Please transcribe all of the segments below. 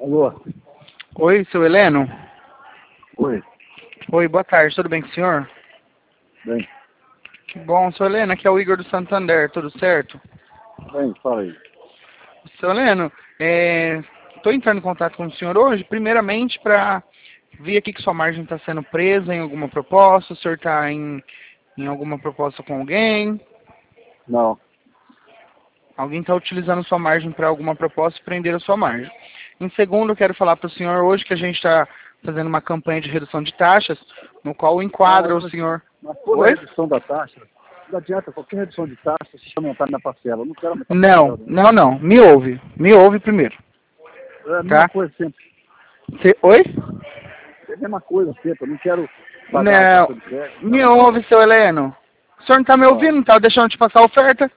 Alô? Oi, seu Heleno? Oi. Oi, boa tarde, tudo bem com o senhor? Bem, Que bom, seu Heleno, aqui é o Igor do Santander, tudo certo? fala aí. Seu Heleno, estou entrando em contato com o senhor hoje, primeiramente para ver aqui que sua margem está sendo presa em alguma proposta, o senhor está em alguma proposta com alguém, Não. alguém está utilizando sua margem para alguma proposta e prender a sua margem. Em segundo, eu quero falar para o senhor hoje que a gente está fazendo uma campanha de redução de taxas, no qual enquadra o senhor... Mas toda Oi? redução da taxa, não adianta, qualquer redução de taxa, se aumentar na parcela. Eu não quero aumentar a Não, parcela. não, me ouve primeiro, É a mesma tá? coisa sempre. Oi? É a mesma coisa sempre. Eu não quero pagar a Não, cartão de crédito. me ouve, seu Heleno. O senhor não tá me ouvindo, não tá deixando de passar a oferta?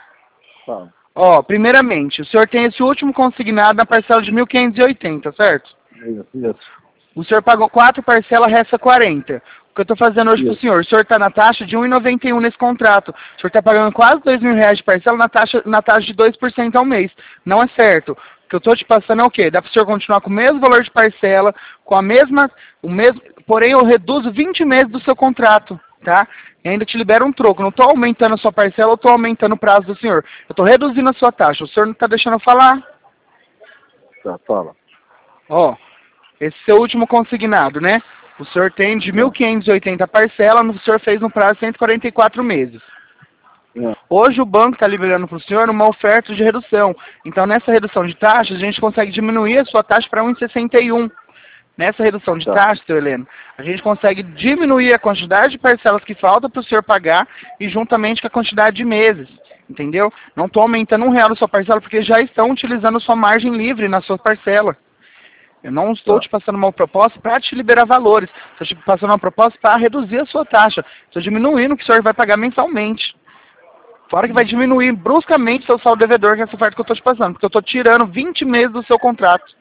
Fala. Ó, primeiramente, o senhor tem esse último consignado na parcela de 1.580, certo? Isso. O senhor pagou 4 parcelas, resta 40. O que eu tô fazendo hoje pro Isso. senhor? O senhor tá na taxa de 1,91 nesse contrato. O senhor tá pagando quase R$ 2.000 de parcela na taxa de 2% ao mês. Não é certo. O que eu tô te passando é o quê? Dá pro senhor continuar com o mesmo valor de parcela, com a mesma, porém eu reduzo 20 meses do seu contrato, tá? E ainda te libero um troco. Não tô aumentando a sua parcela, eu tô aumentando o prazo do senhor. Eu tô reduzindo a sua taxa. O senhor não tá deixando eu falar? Tá, fala. Ó, esse seu último consignado, né? O senhor tem de 1.580 parcela, o senhor fez no prazo de 144 meses. É. Hoje o banco está liberando para o senhor uma oferta de redução. Então, nessa redução de taxa, a gente consegue diminuir a sua taxa para 1,61. Nessa redução de Tá. taxa, seu Heleno, a gente consegue diminuir a quantidade de parcelas que falta para o senhor pagar e juntamente com a quantidade de meses. Entendeu? Não estou aumentando R$ 1 a sua parcela porque já estão utilizando sua margem livre na sua parcela. Eu não estou Tá. te passando uma proposta para te liberar valores. Estou te passando uma proposta para reduzir a sua taxa. Estou diminuindo o que o senhor vai pagar mensalmente. Fora que vai diminuir bruscamente seu saldo devedor, que é essa oferta que eu estou te passando. Porque eu estou tirando 20 meses do seu contrato.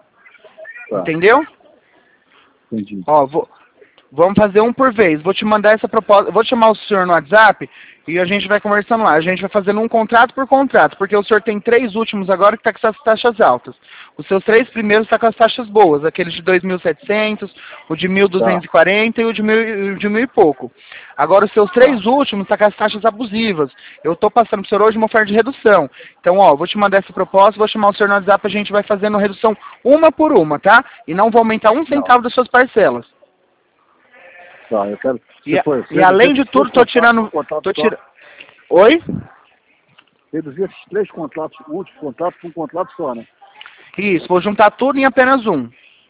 Tá. Entendeu? Entendi. Ó, vamos fazer um por vez. Vou te mandar essa proposta. Vou te chamar o senhor no WhatsApp e a gente vai conversando lá. A gente vai fazendo um contrato por contrato, porque o senhor tem 3 últimos agora que está com essas taxas altas. Os seus 3 primeiros estão com as taxas boas, aqueles de 2.700, o de 1.240 e o de 1.000 e pouco. Agora os seus 3 últimos estão com as taxas abusivas. Eu estou passando para o senhor hoje uma oferta de redução. Então, ó, vou te mandar essa proposta, vou chamar o senhor no WhatsApp, a gente vai fazendo redução uma por uma, tá? E não vou aumentar um centavo das suas parcelas. Tá, eu quero... E além de tudo, tô tirando... Oi? Reduzir esses 3 contratos, últimos contratos, para um contrato só, né? Isso, vou juntar tudo em apenas um.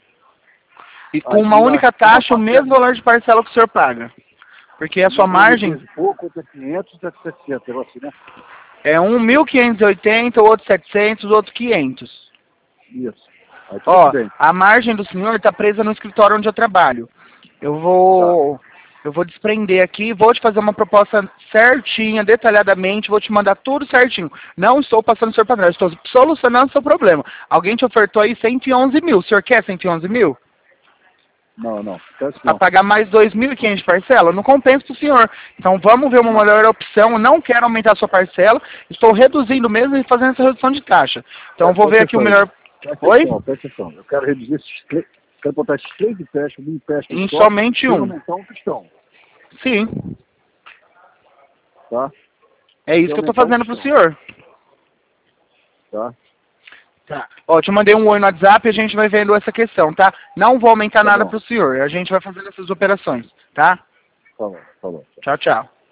E com Aí, uma única taxa, o uma mesmo valor de parcela que o senhor paga. Porque a sua margem pouco, outro é 500, outro é 700, negócio assim, né? é um 1.580, o outro 700, o outro 500. Isso. Aí, tudo Ó, bem. a margem do senhor está presa no escritório onde eu trabalho. Eu vou desprender aqui, vou te fazer uma proposta certinha, detalhadamente, vou te mandar tudo certinho. Não estou passando o senhor para trás, estou solucionando o seu problema. Alguém te ofertou aí 111 mil, o senhor quer 111 mil? Não. Para pagar mais 2.500 de parcela? Não compensa para o senhor. Então vamos ver uma melhor opção, eu não quero aumentar a sua parcela, estou reduzindo mesmo e fazendo essa redução de taxa. Então vou ver aqui o melhor... Oi? Presta atenção. Eu quero reduzir esses 3, quero botar esses 3 empréstimos, um empréstimo Em só, somente um. aumentar um pistão, Sim, tá? é isso que eu estou fazendo para o senhor. Tá? Tá. Ó, te mandei um oi no WhatsApp e a gente vai vendo essa questão, tá? Não vou aumentar nada Bom. para o senhor, a gente vai fazendo essas operações, tá? Tá bom. Tchau, tchau.